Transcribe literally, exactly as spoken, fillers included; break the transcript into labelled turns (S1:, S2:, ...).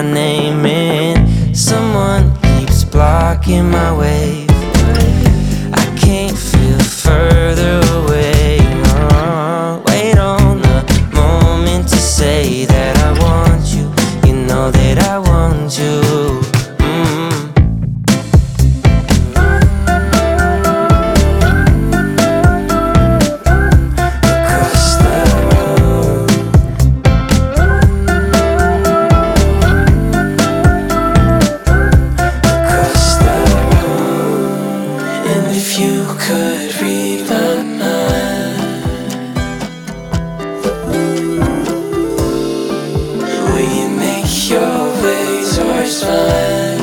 S1: name and someone keeps blocking my way. I can't feel further away. Oh, wait on the moment to say that I want you. You know that I want you.
S2: If you could read my mind, will you make your way towards mine?